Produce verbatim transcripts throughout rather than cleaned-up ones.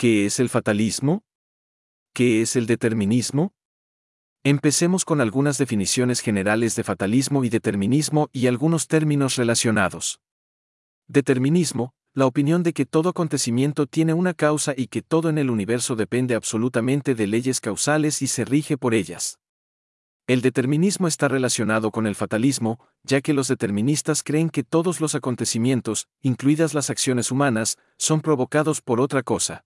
¿Qué es el fatalismo? ¿Qué es el determinismo? Empecemos con algunas definiciones generales de fatalismo y determinismo y algunos términos relacionados. Determinismo, la opinión de que todo acontecimiento tiene una causa y que todo en el universo depende absolutamente de leyes causales y se rige por ellas. El determinismo está relacionado con el fatalismo, ya que los deterministas creen que todos los acontecimientos, incluidas las acciones humanas, son provocados por otra cosa.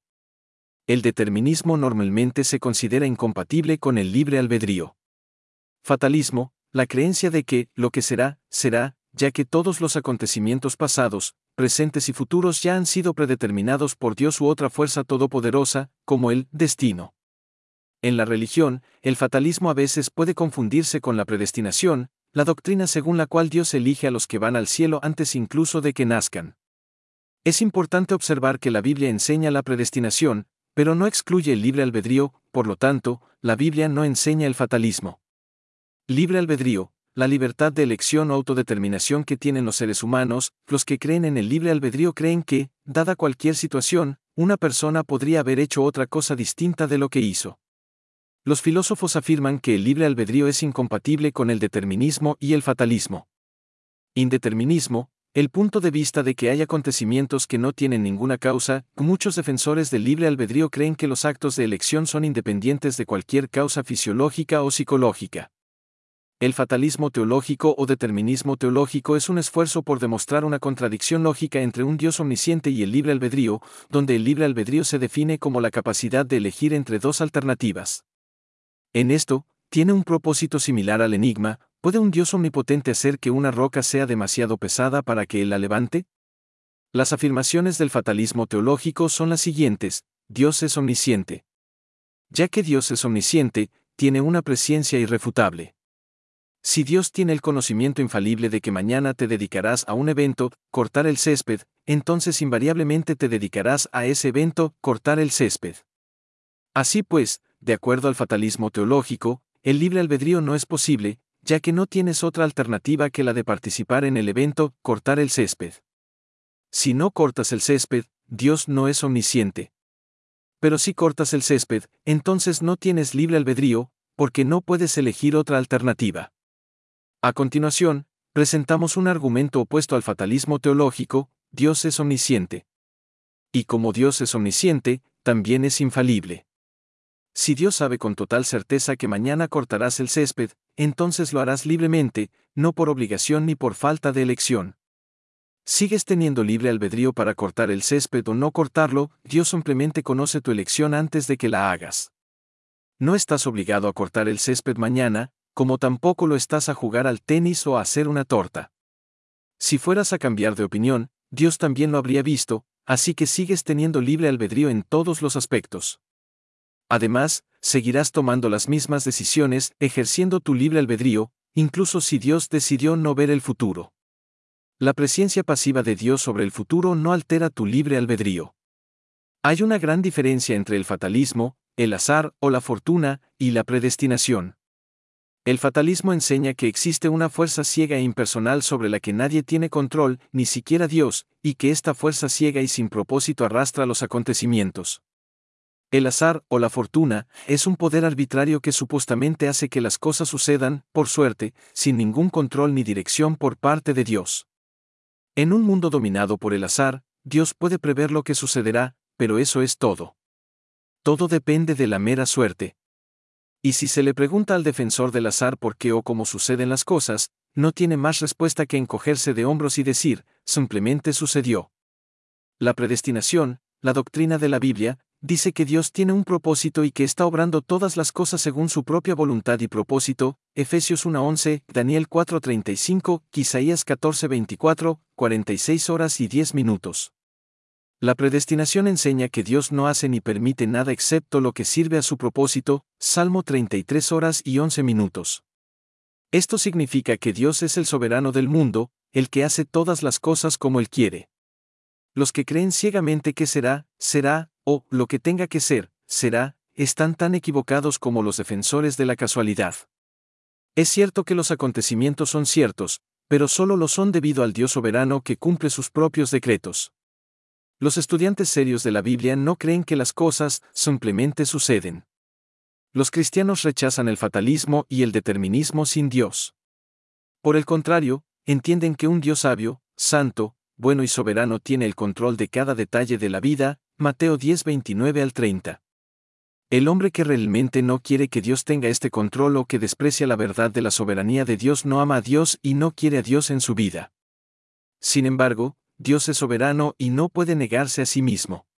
El determinismo normalmente se considera incompatible con el libre albedrío. Fatalismo, la creencia de que lo que será, será, ya que todos los acontecimientos pasados, presentes y futuros ya han sido predeterminados por Dios u otra fuerza todopoderosa, como el destino. En la religión, el fatalismo a veces puede confundirse con la predestinación, la doctrina según la cual Dios elige a los que van al cielo antes incluso de que nazcan. Es importante observar que la Biblia enseña la predestinación, pero no excluye el libre albedrío, por lo tanto, la Biblia no enseña el fatalismo. Libre albedrío, la libertad de elección o autodeterminación que tienen los seres humanos. Los que creen en el libre albedrío creen que, dada cualquier situación, una persona podría haber hecho otra cosa distinta de lo que hizo. Los filósofos afirman que el libre albedrío es incompatible con el determinismo y el fatalismo. Indeterminismo, el punto de vista de que hay acontecimientos que no tienen ninguna causa. Muchos defensores del libre albedrío creen que los actos de elección son independientes de cualquier causa fisiológica o psicológica. El fatalismo teológico o determinismo teológico es un esfuerzo por demostrar una contradicción lógica entre un Dios omnisciente y el libre albedrío, donde el libre albedrío se define como la capacidad de elegir entre dos alternativas. En esto, tiene un propósito similar al enigma: ¿puede un Dios omnipotente hacer que una roca sea demasiado pesada para que Él la levante? Las afirmaciones del fatalismo teológico son las siguientes: Dios es omnisciente. Ya que Dios es omnisciente, tiene una presciencia irrefutable. Si Dios tiene el conocimiento infalible de que mañana te dedicarás a un evento, cortar el césped, entonces invariablemente te dedicarás a ese evento, cortar el césped. Así pues, de acuerdo al fatalismo teológico, el libre albedrío no es posible, ya que no tienes otra alternativa que la de participar en el evento, cortar el césped. Si no cortas el césped, Dios no es omnisciente. Pero si cortas el césped, entonces no tienes libre albedrío, porque no puedes elegir otra alternativa. A continuación, presentamos un argumento opuesto al fatalismo teológico: Dios es omnisciente. Y como Dios es omnisciente, también es infalible. Si Dios sabe con total certeza que mañana cortarás el césped, entonces lo harás libremente, no por obligación ni por falta de elección. ¿Sigues teniendo libre albedrío para cortar el césped o no cortarlo? Dios simplemente conoce tu elección antes de que la hagas. No estás obligado a cortar el césped mañana, como tampoco lo estás a jugar al tenis o a hacer una torta. Si fueras a cambiar de opinión, Dios también lo habría visto, así que sigues teniendo libre albedrío en todos los aspectos. Además, seguirás tomando las mismas decisiones, ejerciendo tu libre albedrío, incluso si Dios decidió no ver el futuro. La presciencia pasiva de Dios sobre el futuro no altera tu libre albedrío. Hay una gran diferencia entre el fatalismo, el azar o la fortuna, y la predestinación. El fatalismo enseña que existe una fuerza ciega e impersonal sobre la que nadie tiene control, ni siquiera Dios, y que esta fuerza ciega y sin propósito arrastra los acontecimientos. El azar, o la fortuna, es un poder arbitrario que supuestamente hace que las cosas sucedan, por suerte, sin ningún control ni dirección por parte de Dios. En un mundo dominado por el azar, Dios puede prever lo que sucederá, pero eso es todo. Todo depende de la mera suerte. Y si se le pregunta al defensor del azar por qué o cómo suceden las cosas, no tiene más respuesta que encogerse de hombros y decir: simplemente sucedió. La predestinación, la doctrina de la Biblia, dice que Dios tiene un propósito y que está obrando todas las cosas según su propia voluntad y propósito. Efesios uno once, Daniel cuatro treinta y cinco, Isaías catorce veinticuatro, cuarenta y seis horas y diez minutos. La predestinación enseña que Dios no hace ni permite nada excepto lo que sirve a su propósito. Salmo treinta y tres horas y once minutos. Esto significa que Dios es el soberano del mundo, el que hace todas las cosas como Él quiere. Los que creen ciegamente que será, será, o lo que tenga que ser, será, están tan equivocados como los defensores de la casualidad. Es cierto que los acontecimientos son ciertos, pero solo lo son debido al Dios soberano que cumple sus propios decretos. Los estudiantes serios de la Biblia no creen que las cosas simplemente suceden. Los cristianos rechazan el fatalismo y el determinismo sin Dios. Por el contrario, entienden que un Dios sabio, santo, bueno y soberano tiene el control de cada detalle de la vida. Mateo diez veintinueve al treinta. El hombre que realmente no quiere que Dios tenga este control o que desprecia la verdad de la soberanía de Dios no ama a Dios y no quiere a Dios en su vida. Sin embargo, Dios es soberano y no puede negarse a sí mismo.